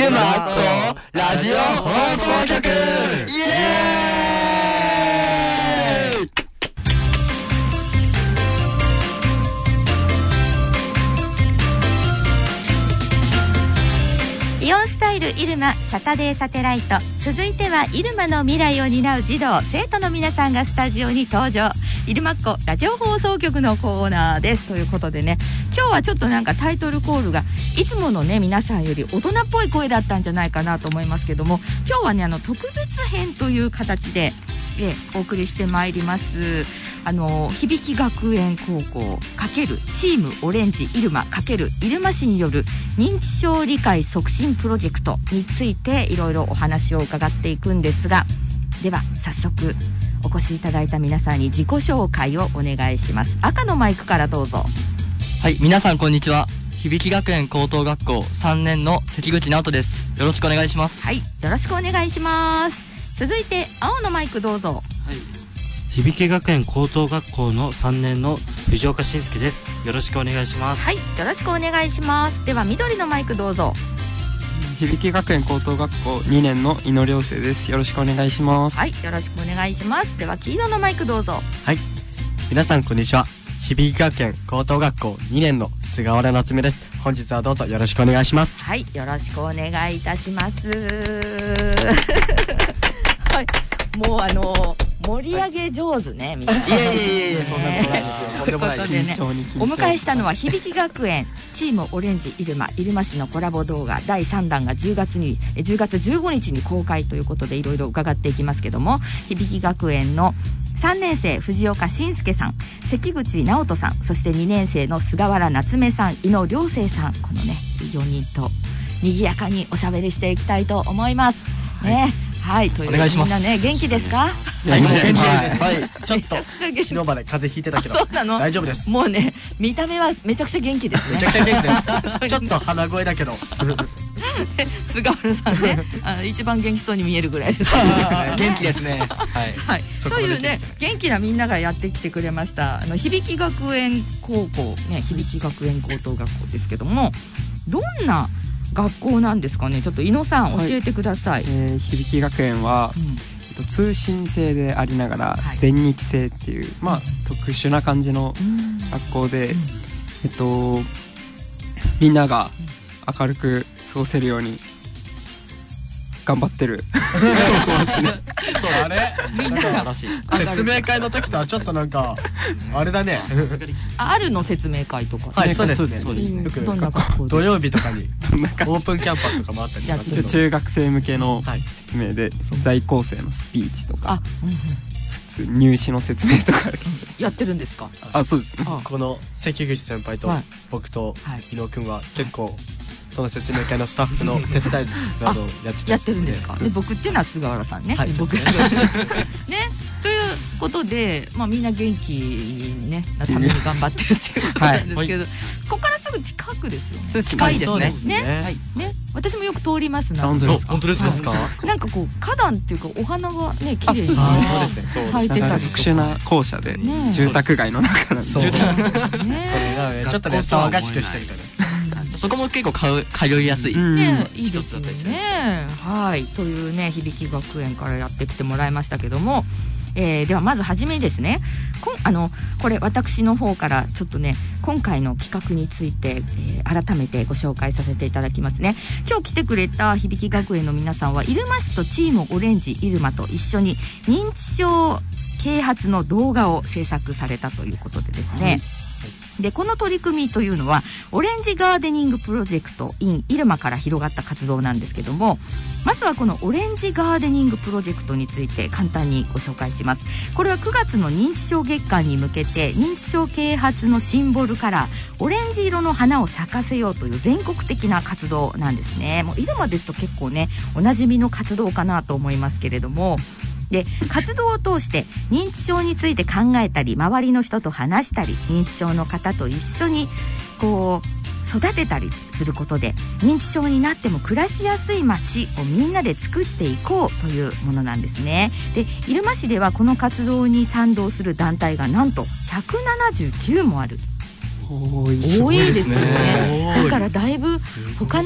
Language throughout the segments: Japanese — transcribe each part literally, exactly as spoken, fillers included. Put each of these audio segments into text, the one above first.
ルマアッコラジオ放送局イエーイ。 イオンスタイルイルマサタデーサテライト、続いてはイルマの未来を担う児童生徒の皆さんがスタジオに登場。イルマッコラジオ放送局のコーナーですということでね、今日はちょっとなんかタイトルコールがいつものね皆さんより大人っぽい声だったんじゃないかなと思いますけども、今日はねあの特別編という形でえお送りしてまいります。あの響学園高校×チームオレンジイルマ×イルマ市による認知症理解促進プロジェクトについていろいろお話を伺っていくんですが、では早速お越しいただいた皆さんに自己紹介をお願いします。赤のマイクからどうぞ。 はい、皆さんこんにちは。響学園高等学校さんねんの関口直人です。よろしくお願いします。 はい、よろしくお願いします。続いて青のマイクどうぞ。 はい、響学園高等学校のさんねんの藤岡信介です。よろしくお願いします。 はい、よろしくお願いします。では緑のマイクどうぞ。 響学園高等学校にねんの井野亮生です。よろしくお願いします。 はい、よろしくお願いします。では黄色のマイクどうぞ。 はい、皆さんこんにちは。響学園高等学校にねんの菅原夏目です。本日はどうぞよろしくお願いします。 はい、よろしくお願いいたしますはい、もうあの盛り上げ上手ね、みんな。 いやいやいやいや、そんなことないですよ。とんでもないです。 ね、お迎えしたのは響学園チームオレンジイルマ入間市のコラボ動画だいさんだんがじゅうがつにじゅうがつじゅうごにちに公開ということでいろいろ伺っていきますけども、響学園のさんねん生藤岡信介さん、関口直人さん、そしてにねん生の菅原夏目さん、井野亮生さん、このねよにんと賑やかにおしゃべりしていきたいと思いますね。はい、というみんなね元気ですか？ はい、元気です。はい、ちょっとめちゃくちゃ元気。 昨日まで風邪ひいてたけどそうなの？ 大丈夫です。 もうね見た目はめちゃくちゃ元気ですね。 めちゃくちゃ元気ですちょっと鼻声だけど菅原さんね、あの一番元気そうに見えるぐらいです元気ですね。はい、 はい、というね元気なみんながやってきてくれました。あの響学園高校ね、響学園高等学校ですけども、どんな学校なんですかね。ちょっと井野さん教えてください。 はい、えー、響学園は、うん、えっと、通信制でありながら、はい、全日制っていう、まあ、うん、特殊な感じの学校で、うん、えっとみんなが明るく過ごせるように頑張ってるそうあれみんなが説明会の時とはちょっとなんかあれだねあるの説明会とか。 はい、そうですね。よく土曜日とかにオープンキャンパスとかもあったりしますけど、 中学生向けの説明で在校生のスピーチとか、普通入試の説明とかやってるんですか？ あ、そうです。 この関口先輩と僕と伊野くんは結構その説明会のスタッフの手伝いなどやってやってるんですか？で僕っていうのは菅原さんね。はい、僕ね。ということで、まあみんな元気にねなために頑張ってるっていうことなんですけど、ここからすぐ近くですよね。そう近いですね。ね、はいね。私もよく通りますな。 本当ですか？本当ですか？ なんかこう花壇っていうかお花がね綺麗に咲いてたりとか。 特殊な校舎で住宅街の中なんで。 そう。それがちょっとね騒がしくしてるから。 そこも結構通いやすい、 ね、いいですよね。はい、というね響学園からやってきてもらいましたけども、えー、ではまずはじめですね、こあのこれ私の方からちょっとね今回の企画について、えー、改めてご紹介させていただきますね。今日来てくれた響学園の皆さんは入間市とチームオレンジ入間と一緒に認知症啓発の動画を制作されたということでですね、はい、でこの取り組みというのはオレンジガーデニングプロジェクト in 入間から広がった活動なんですけども、まずはこのオレンジガーデニングプロジェクトについて簡単にご紹介します。これはくがつの認知症月間に向けて認知症啓発のシンボルカラーオレンジ色の花を咲かせようという全国的な活動なんですね。もう入間ですと結構ねおなじみの活動かなと思いますけれども、で活動を通して認知症について考えたり周りの人と話したり認知症の方と一緒にこう育てたりすることで認知症になっても暮らしやすい街をみんなで作っていこうというものなんですね。で入間市ではこの活動に賛同する団体がなんとひゃくななじゅうきゅうもある。多いですよね。だからだいぶ他の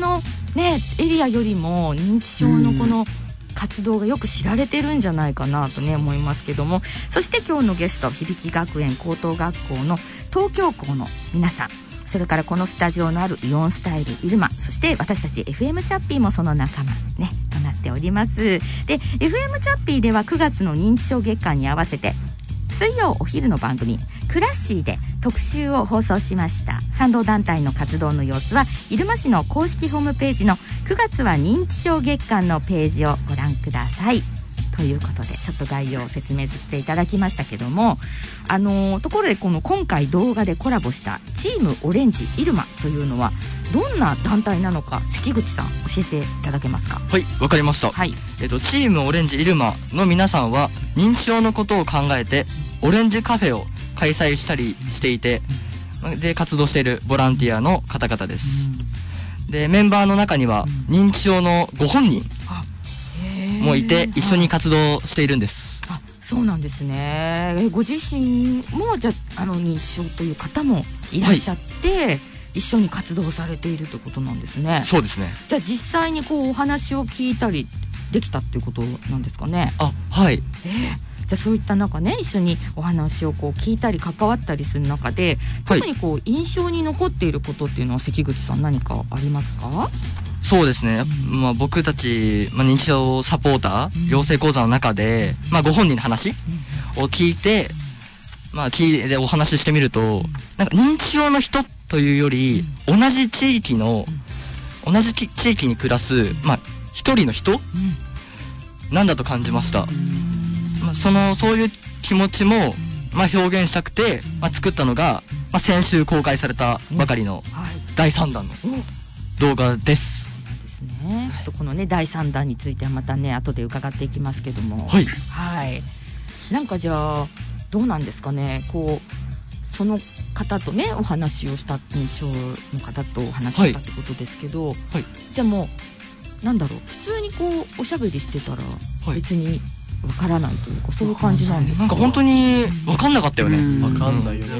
ねエリアよりも認知症のこの活動がよく知られてるんじゃないかなとね思いますけども、そして今日のゲスト響学園高等学校の東京校の皆さん、それからこのスタジオのあるイオンスタイルイルマ、そして私たち エフエム チャッピーもその仲間ねとなっております。で エフエム チャッピーではくがつの認知症月間に合わせて水曜お昼の番組クラッシーで特集を放送しました。賛同団体の活動の様子は入間市の公式ホームページのくがつは認知症月間のページをご覧くださいということで、ちょっと概要を説明させていただきましたけども、あのー、ところでこの今回動画でコラボしたチームオレンジイルマというのはどんな団体なのか、関口さん教えていただけますか？ はい、わかりました。 はい、 えっとチームオレンジイルマの皆さんは認知症のことを考えてオレンジカフェを開催したりしていて、で活動しているボランティアの方々です。でメンバーの中には認知症のご本人もいて一緒に活動しているんです。 あ、そうなんですね。ご自身もじゃあの認知症という方もいらっしゃって、はい、一緒に活動されているということなんですね。 そうですね。 じゃあ実際にこうお話を聞いたりできたっていうことなんですかね？ あ、はい。 えーじゃあそういった中ね、一緒にお話をこう聞いたり関わったりする中で、特にこう印象に残っていることっていうのは関口さん何かありますか？ そうですね、うん、まあ、僕たち、まあ、認知症サポーター、うん、養成講座の中で、まあ、ご本人の話を聞いて、まあ、聞いてお話ししてみると、うん、なんか認知症の人というより、うん、同じ地域の、うん、同じ地域に暮らす、まあ、一人の人、うん、なんだと感じました。まあ、そのそういう気持ちも、まあ、表現したくて、まあ、作ったのが、まあ、先週公開されたばかりのだいさんだんの動画です。 ですね。ちょっとこのねだいさんだんについてはまたね後で伺っていきますけども、 はい、 はい、なんかじゃあどうなんですかね、こうその方とねお話をした、認知症の方とお話をしたってことですけど、はいはい、じゃあもうなんだろう、普通にこうおしゃべりしてたら別に、はい、わからないというか、そういう感じなんですか？ なんか本当にわかんなかったよね。 わかんないよね。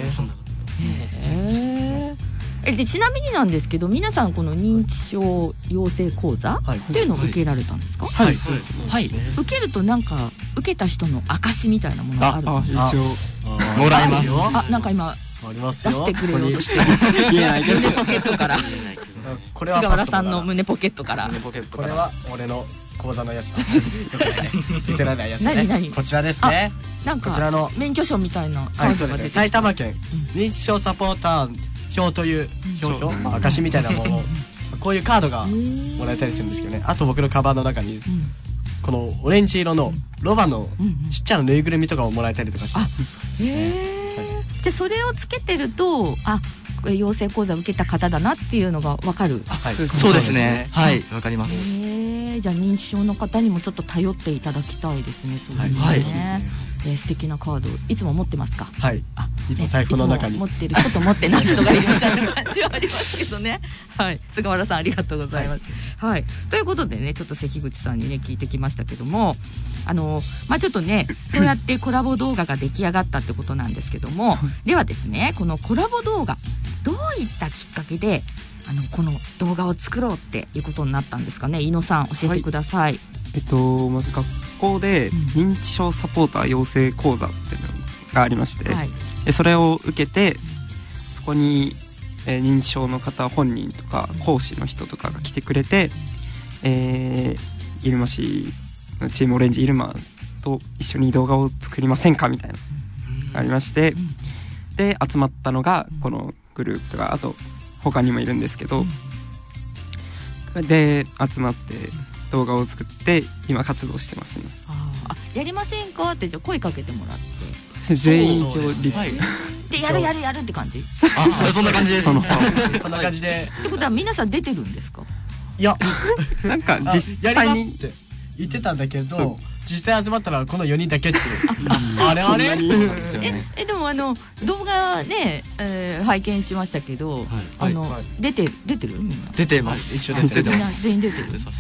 へえ。でちなみになんですけど、皆さんこの認知症養成講座っていうのを受けられたんですか？ はい、そうです。はい。 受けるとなんか受けた人の証みたいなものがあるんですか？ あ、一応もらえます。 あ、なんか今あります出よ。 してくれようとして言えないけど胸ポケットからこれは菅原さんの胸ポケットからこれは俺の講座のやつだ。よくね見せられないやつね。 何何こちらですね。 なんかこちらの免許証みたいなはい、そうですね。埼玉県認知症サポーター表という表表、まあ、証みたいなものこういうカードがもらえたりするんですけどね。あと僕のカバンの中にこのオレンジ色のロバのちっちゃなぬいぐるみとかをもらえたりとかして、 あ、へえ。でそれをつけてると、あ、養成講座を受けた方だなっていうのが分かる。 はい、そうですね。はい、分かります。 へえ。じゃあ認知症の方にもちょっと頼っていただきたいですね。そうですね。はい、えー、素敵なカードいつも持ってますか？ はい、あ、いつも財布の中に持ってる人と持ってない人がいるみたいな感じはありますけどね。はい、菅原さんありがとうございます。はい、はい、ということでね、ちょっと関口さんにね聞いてきましたけども、あのまあちょっとねそうやってコラボ動画が出来上がったってことなんですけども、ではですね、このコラボ動画どういったきっかけであのこの動画を作ろうっていうことになったんですかね。井野さん教えてください。はい、 えっとまず学校で認知症サポーター養成講座っていうのがありまして、はい、でそれを受けてそこに、えー、認知症の方本人とか講師の人とかが来てくれて、えー、入間市のチームオレンジイルマと一緒に動画を作りませんかみたいなのがありまして、で集まったのがこのグループが、あと他にもいるんですけど、で集まって動画を作って今活動してますね。 あ、やりませんかってじゃあ声かけてもらって全員一応リツ、はい、 でやるやるやるって感じ。 あ、そんな感じです。そんな感じで。 ってことは皆さん出てるんですか？ いやなんか実際にって言ってたんだけど、実際集まったらこのよにんだけっていうあれあれえでもあの動画ね、えー、拝見しましたけど、はい、あの、はい、出て出てるみんな出てます。一応出てる。 みんな全員出てる。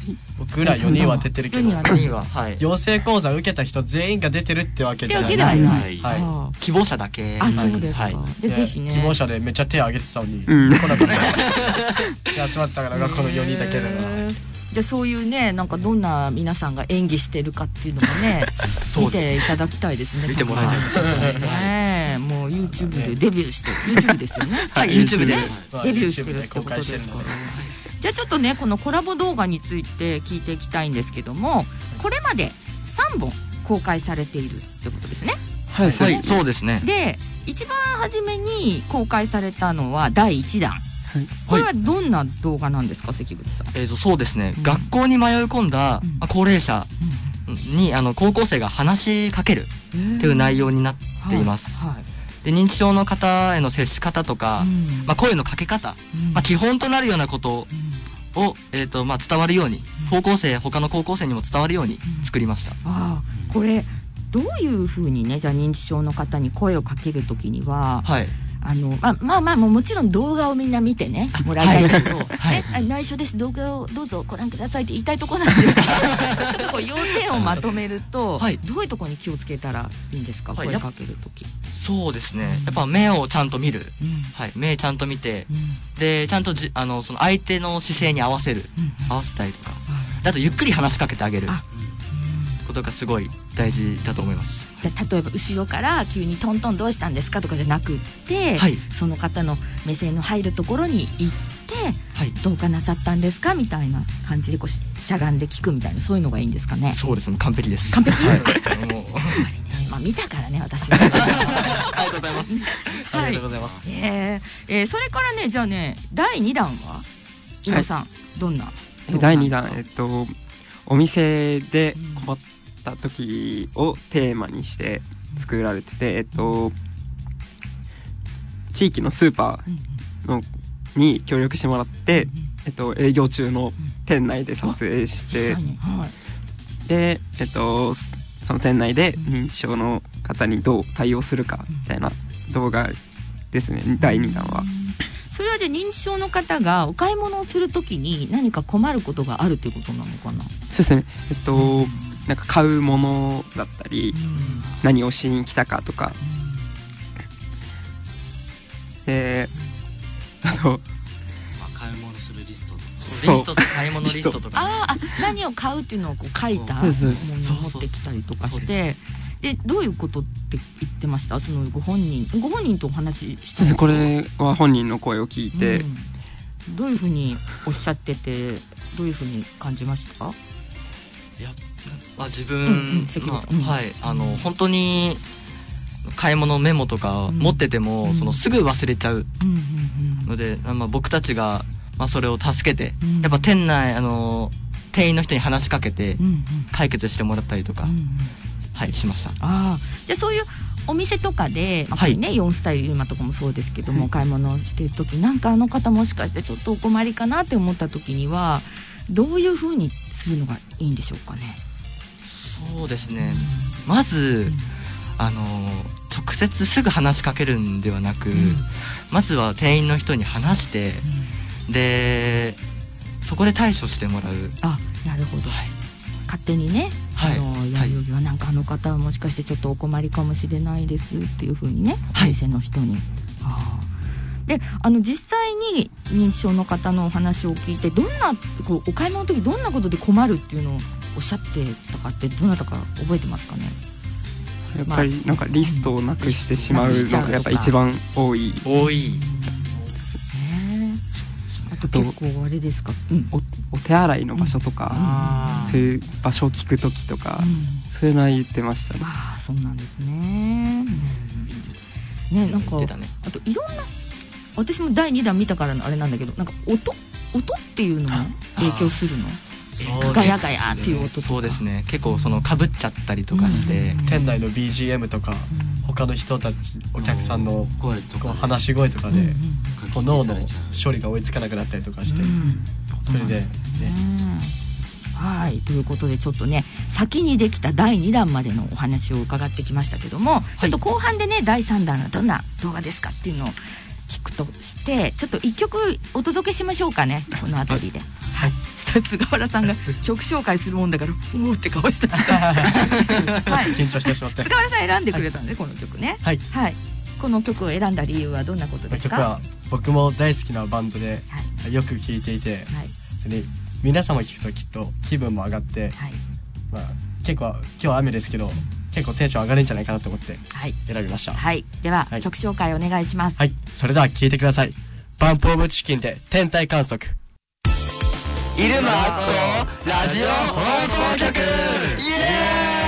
僕らよにんは出てるけど、 よよにんは、はい、 養成講座受けた人全員が出てるってわけじゃない。 ってわけではない。 はいあ希望者だけ。 あ、そうですか。 はいで、ぜひね。 希望者でめっちゃ手挙げてたのに、 うん来なかった。で集まったからがこのよにんだけだな。 じゃあそういうね、なんかどんな皆さんが演技してるかっていうのもね見ていただきたいですね。 見てもらいたいですね。ねもう YouTube でデビューして YouTube ですよね。 はい YouTube でデビューしてるってことですから。じゃあちょっとねこのコラボ動画について聞いていきたいんですけども、これまでさんぼん公開されているってことですね。 はい、そうはい、 です。 そうですね。 で一番初めに公開されたのはだいいちだん。これはどんな動画なんですか、関口さん。 えーとそうですね、 うん学校に迷い込んだ、 うんまあ、高齢者にあの高校生が話しかけるっていう内容になっています。 はいはいで認知症の方への接し方とか、 うんまあ、声のかけ方、 うんまあ、基本となるようなことを、えーとまあ、伝わるように、高校生他の高校生にも伝わるように作りました。 ああこれどういうふうにね、じゃあ認知症の方に声をかけるときには、 はい、 あのまあまあまあもうもちろん動画をみんな見てねもらいたいけど、 はいね、あ内緒です、動画をどうぞご覧くださいって言いたいところなんですけどちょっとこう要点をまとめると、 はいどういうところに気をつけたらいいんですか、 はい声かけるとき。 そうですね、やっぱ目をちゃんと見る、 うんはい、目ちゃんと見て、 うんでちゃんとじあのその相手の姿勢に合わせる、 うん合わせたりとか、あとゆっくり話しかけてあげるあことがすごい大事だと思います。 じゃあ例えば後ろから急にトントンどうしたんですかとかじゃなくって、 はいその方の目線の入るところに行ってはい、 どうかなさったんですかみたいな感じでこうししゃがんで聞くみたいな、そういうのがいいんですかね。 そうですね、完璧です。 完璧はい、もうやっぱりね、まあ、見たからね私はありがとうございます。 はいありがとうございます。 えーえーそれからね、じゃあねだいにだんは伊野さん、どんな動画だいになんですか。 だん、えっと、お店で困った時をテーマにして作られてて、えっと、地域のスーパーのに協力してもらって、えっと、営業中の店内で撮影して実際、に、はいで、えっと、その店内で認知症の方にどう対応するかみたいな動画ですね、だいにだんは。 それはじゃあ認知症の方がお買い物をするときに何か困ることがあるっていうことなのかな。 そうですね、えっと、なんか買うものだったり、何をしに来たかとか、で、あと、 まあ買い物するリストとか。 そうリストと買い物リストとか、ね、 あーあ、何を買うっていうのをこう書いたもそうのをそうそう持ってきたりとかして、でどういうことって言ってました？そのご本人ご本人とお話ししたんですか？ これは本人の声を聞いて、 うん、どういうふうにおっしゃっててどういうふうに感じました？ いや、まあ、自分、 うんうん関口さん、 まあはい、あの本当に買い物メモとか持ってても、 うんそのすぐ忘れちゃううんうんうんので、まあ、僕たちが、まあ、それを助けて、 うんやっぱ店内あの店員の人に話しかけてうんうん解決してもらったりとか、 うんうんはい、しました。 ああ、じゃあそういうお店とかで、まあはいね、ヨンスタイルユーマとかもそうですけども、買い物をしてる時なんかあの方もしかしてちょっとお困りかなって思った時にはどういう風にするのがいいんでしょうかね。 そうですね、まず、あの直接すぐ話しかけるんではなく、 うんまずは店員の人に話して、でそこで対処してもらう。 あ、なるほど、 はい勝手にね、 はいあのやるよりはなんかあの方はもしかしてちょっとお困りかもしれないですっていう風にね、 はいお店の人に。あーで、あの実際に認知症の方のお話を聞いてどんなこうお買い物の時どんなことで困るっていうのをおっしゃってたかってどなたか覚えてますかね。 やっぱりなんかリストをなくしてしまうのがやっぱ一番多い。 多い。 ねあと結構あれですか、うんおお手洗いの場所とか、 あそういう場所を聞くときとか、 うんそういうのは言ってましたね。 ああ、そうなんですね。ね、なんか言ってたね。 あといろんな私もだいにだん見たからのあれなんだけど、なんか音音っていうのも影響するの？ガヤガヤっていう音とか。 そうですね、結構その被っちゃったりとかして、 うん店内の ビージーエム とか他の人たちお客さんの声とかこう話し声とかでうんうんこう脳の処理が追いつかなくなったりとかして、 うんそれで、ね、 はい、ということでちょっとね先にできただいにだんまでのお話を伺ってきましたけども、ちょっと後半でねだいさんだんがどんな動画ですかっていうのを聞くとして、ちょっといっきょくお届けしましょうかね、この辺りで。はい、 菅原さんが曲紹介するもんだからおおって顔したはい、 緊張してしまって菅原さん選んでくれたんで、はい、この曲ね、 はい、 はい、この曲を選んだ理由はどんなことですか？ 曲は僕も大好きなバンドで、はい、よく聴いていて、はい、それに皆様聴くときっと気分も上がって、はい、まあ、結構今日は雨ですけど結構テンション上がるんじゃないかなと思って選びました。 はい、はい、では、はい、曲紹介お願いします。 はい、それでは聴いてください。バンプオブチキンで天体観測。 入間アッコラジオ放送局、イエーイ。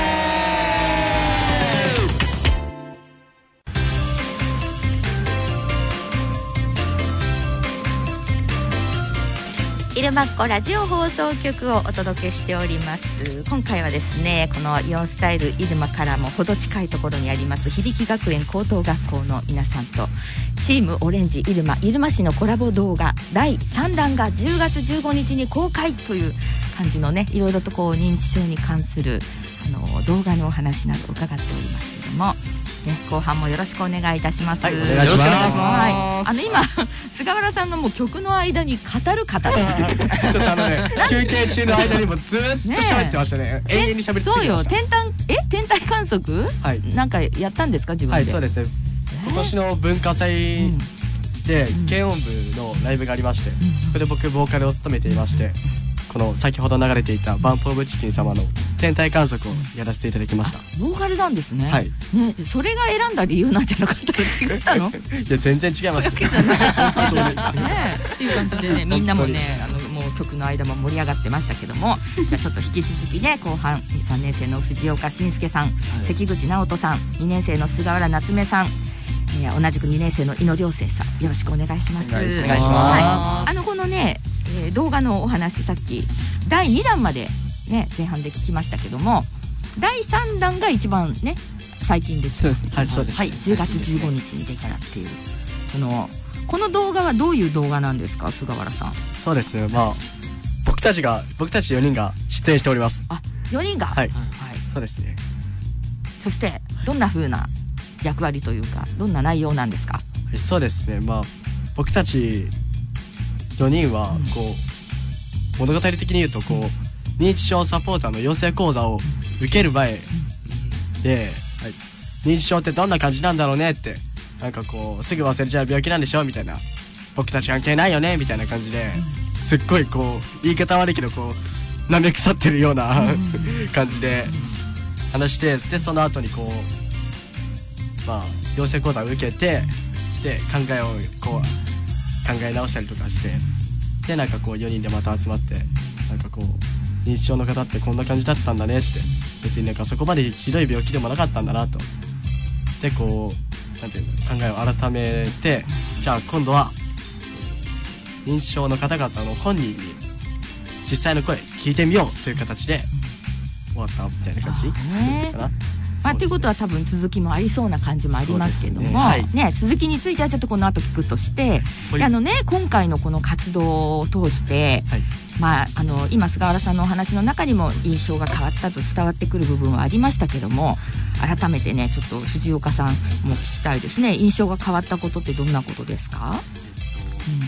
イルマッコラジオ放送局をお届けしております。今回はですね、このイオンスタイルイルマからもほど近いところにあります響学園高等学校の皆さんとチームオレンジイルマ入間市のコラボ動画だいさんだんがじゅうがつじゅうごにちに公開という感じのね、いろいろとこう認知症に関するあの動画のお話など伺っておりますけども、ね、後半もよろしくお願いいたします。 はい、お願いします。 はい、あの今菅原さんがもう曲の間に語る方でちょっとあのね休憩中の間にもずっと喋ってましたね。ね、永遠に喋り続けてました。 そうよ、天体え天体観測、はい、なんかやったんですか自分で？ はい、そうですね。今年の文化祭で軽音部のライブがありまして、うん、そこで僕ボーカルを務めていまして、この先ほど流れていたバンプオブチキン様の天体観測をやらせていただきました。 ボーカルなんですね。 はい。 ね、それが選んだ理由なんじゃなかったら違ったの？ いや全然違います。ね、 っていう感じでね、みんなもね、あのもう曲の間も盛り上がってましたけども、じゃあちょっと引き続きね、後半さんねん生の藤岡伸介さん、はい、関口直人さん、にねん生の菅原夏目さん、えー、同じくにねん生の井野良生さん、よろしくお願いします。 お願いします。 はい、あのこのね、えー、動画のお話さっきだいにだんまでね前半で聞きましたけども、だいさんだんが一番ね最近できた。 はい、そうです。 はい、じゅうがつじゅうごにちにできたっていう、このこの動画はどういう動画なんですか、菅原さん？ そうですね、まあ僕たちが僕たちよにんが出演しております。 あ、よにんが、はい、はい、 そうですね。 そしてどんな風な役割というかどんな内容なんですか？ はい、そうですね、まあ僕たちよにんはこう、うん、物語的に言うとこう認知症サポーターの養成講座を受ける前で、はい、認知症ってどんな感じなんだろうねって、なんかこうすぐ忘れちゃう病気なんでしょみたいな、僕たち関係ないよねみたいな感じで、すっごいこう言い方悪いけどこう舐め腐ってるような感じで話して、でその後にこうまあ養成講座を受けて、で考えをこう考え直したりとかして、でなんかこうよにんでまた集まって、なんかこう認知症の方ってこんな感じだったんだねって、別になんかそこまでひどい病気でもなかったんだなと、でこうなんていうの考えを改めて、じゃあ今度は認知症の方々の本人に実際の声聞いてみようという形で終わったみたいな感じかな。 まあ、ということは多分続きもありそうな感じもありますけども、ね、はいね、続きについてはちょっとこの後聞くとして、であのね、今回のこの活動を通して、はい、まあ、あの今菅原さんのお話の中にも印象が変わったと伝わってくる部分はありましたけども、改めてねちょっと藤岡さんも聞きたいですね。印象が変わったことってどんなことですか？えっとうん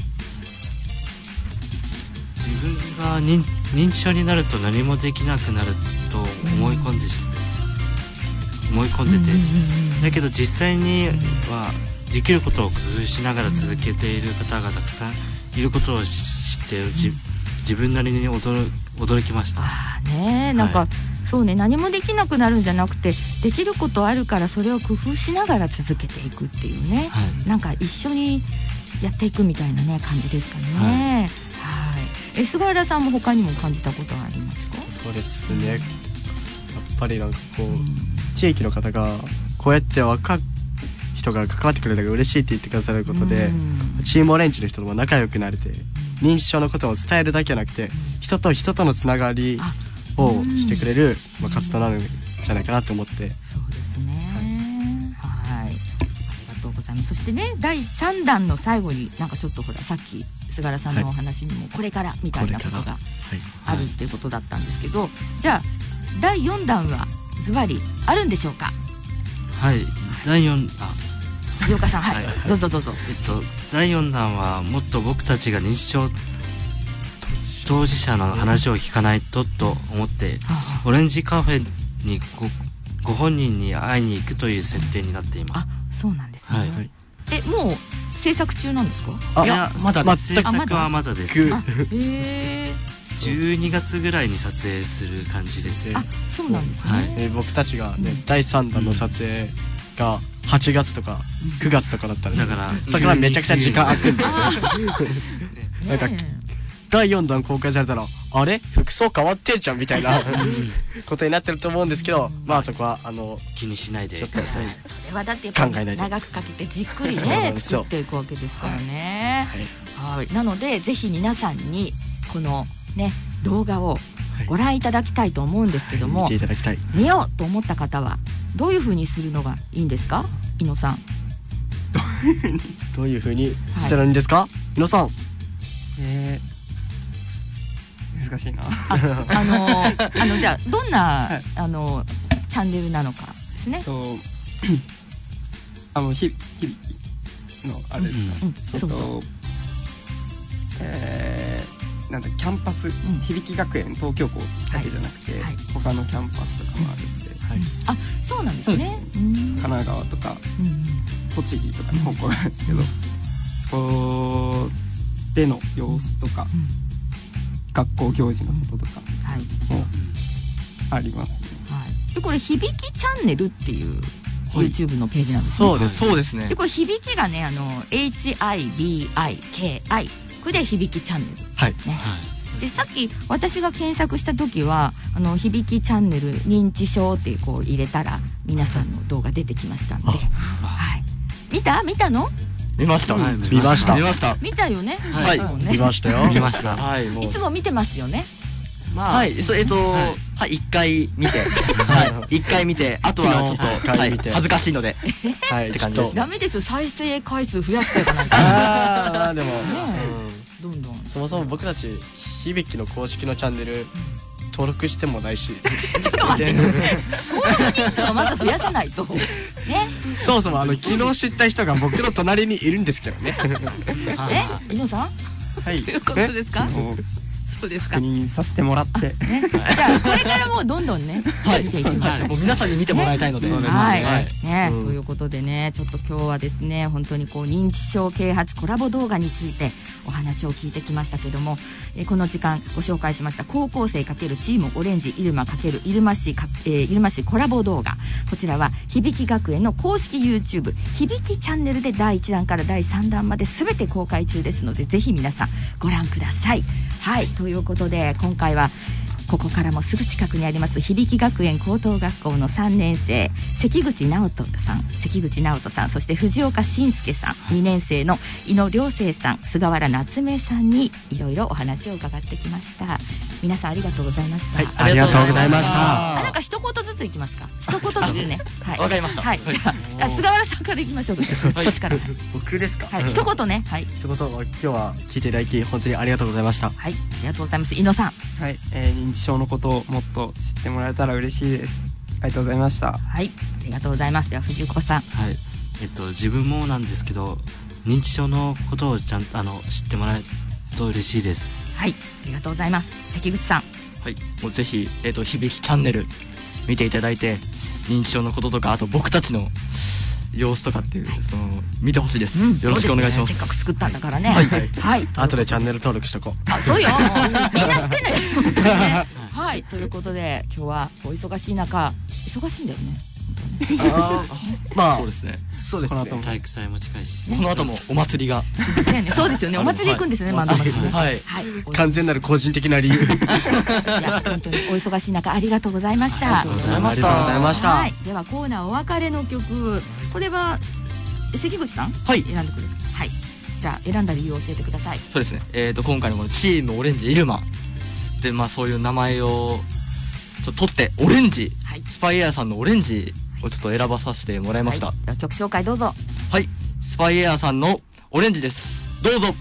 自分が 認, 認知症になると何もできなくなると思い込んで、うん、思い込んでて、だけど実際にはできることを工夫しながら続けている方がたくさんいることを知ってじ自分なりに 驚, 驚きました。 あね、なんか、はい、そうね、何もできなくなるんじゃなくて、できることあるからそれを工夫しながら続けていくっていうね、はい、なんか一緒にやっていくみたいなね感じですかね。はい、はい、え菅原さんも他にも感じたことはありますか？ そうですね、やっぱりなんかこう、うん、地域の方がこうやって若い人が関わってくれるのが嬉しいって言ってくださることで、うん、チームオレンジの人とも仲良くなれて、認知症のことを伝えるだけじゃなくて、人と人とのつながりをしてくれる、まあ、活動なのじゃないかなと思って。そうですね、はい、はい、ありがとうございます。そしてね、だいさんだんの最後になんかちょっとほらさっき菅原さんのお話にもこれからみたいなことがあるっていうことだったんですけど、じゃあだいよんだんはズバリあるんでしょうか？ はい、だいよんあ藤岡さん、はい、はい、どうぞどうぞ。 えっとだいよんだんはもっと僕たちが認知症当事者の話を聞かないとと思って、オレンジカフェに ご, ご本人に会いに行くという設定になっています。 あ、そうなんですね、はい、え、もう制作中なんですか？ あ、いや、まだ制作はまだです。 あ、へー、 じゅうにがつぐらいに撮影する感じです。 あ、そうなんですね、はい、 えー、僕たちが、ね、うん、だいさんだんの撮影がはちがつとかくがつとかだったんです、 だからそれからめちゃくちゃ時間空くんでなんかだいよんだん公開されたらあれ服装変わってんじゃんみたいなことになってると思うんですけど、まあそこはあの気にしないでください。 それはだってやっぱり長くかけてじっくりね作っていくわけですからね。はい、はい、なのでぜひ皆さんにこのね動画をご覧いただきたいと思うんですけども、 はい、見ていただきたい。 見ようと思った方はどういう風にするのがいいんですか、伊野さん。 どういう風にしたらいいんですか、はい、伊野さん。 えー、難しいな。 あ、あのー、あのじゃあどんな、はい、あのチャンネルなのかですね。 とあのひ響きのあれですか。うんうん、そうそう。えー、なんだキャンパス、うん、響き学園東京校だけじゃなくて、はいはい、他のキャンパスとかもあるんで、はい、 あ、そうなんですね。 ですね、神奈川とか、うん、栃木とかに本校があるんですけど、そこでの様子とか、うん、学校行事のこととかもありますね。 はい、でこれ響きチャンネルっていう YouTube のページなんですね。そうです、そうですね。 でこれ響きがね、あの エイチアイビーアイケーアイ、 これで響きチャンネル、 はいね、はい、でさっき私が検索した時はあの響きチャンネル認知症ってこう入れたら皆さんの動画出てきましたんで、はい、見た見たの見ました、 はい、見ました見ました見たよね。 はい、 はい、 見ましたよ。 見ました。 はい、もういつも見てますよね。 まあ、はい、そえっと、はい、一回見て、はい、一回見て、あとはちょっと、はい、恥ずかしいので、はい、って感じです。 ダメですよ、再生回数増やしていかないと。 ああ、でも、 どんどん。 そもそも僕たち響きの公式のチャンネル登録してもないし。 ちょっと待って。登録人数をまず増やさないと。ね。 そもそもあの昨日知った人が僕の隣にいるんですけどね。 え、伊野さん？ はい。 ということですか？そうですか。 確認させてもらって。 ね、じゃあこれからもうどんどんね、はい、見ていきましょう。 もう皆さんに見てもらいたいので。 はい。ね、ということでね、ちょっと今日はですね、本当にこう認知症啓発コラボ動画についてお話を聞いてきましたけども、えこの時間ご紹介しました高校生×チームオレンジ入間×入間市、えー、入間市コラボ動画、こちらは響き学園の公式 YouTube 響きチャンネルでだいいちだんからだいさんだんまで全て公開中ですので、ぜひ皆さんご覧ください。はい、ということで今回はここからもすぐ近くにあります響き学園高等学校のさんねん生関口直人さん関口直人さんそして藤岡信介さん、にねん生の井野良生さん、菅原夏目さんにいろいろお話を伺ってきました。皆さんありがとうございました。はい、 ありがとうございました。 あ、なんか一言ずついきますか。一言ずつね。はい、 わかりました。 はい、じゃあ菅原さんからいきましょう。こっちから。 僕ですか。 はい、一言ね。はい。 一言、今日は聞いていただき本当にありがとうございました。 はい、ありがとうございます。井野さん。 はい、えー、認知症のことをもっと知ってもらえたら嬉しいです。ありがとうございました。 はい、ありがとうございます。では藤岡さん。 はい、えっと自分もなんですけど、認知症のことをちゃんとあの知ってもらえると嬉しいです。 はい、ありがとうございます。関口さん。 はい、もうぜひえっと響きチャンネル見ていただいて、認知症のこととかあと僕たちの様子とかっていう、はい、その見てほしいです、うん、よろしくお願いします。 せっかく作ったんだからね。 はいはい、 はい、後でチャンネル登録しとこう。 あ、そうよ。みんなしてね。はい、ということで今日はお忙しい中、忙しいんだよね。 あまあそうですね。 そうですね。 体育祭も近いし、 この後もお祭りが。 そうですよね。お祭り行くんですよね。まだまだね。 はい。 完全なる個人的な理由。いや本当にお忙しい中ありがとうございました。 ありがとうございました。ありがとうございました。 はい。ではコーナーお別れの曲、これは関口さん。 はい。 選んでくれる。はい。じゃあ選んだ理由を教えてください。 そうですね。えっと今回のこのチームオレンジイルマで、まあそういう名前をちょっと取ってオレンジ、はい、スパイエアさんのオレンジをちょっと選ばさせてもらいました。はい、 では曲紹介どうぞ。 はい、スパイエアさんのオレンジです。どうぞ。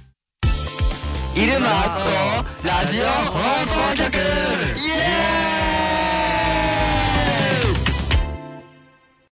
イルマアットラジオ放送局、イエーイ。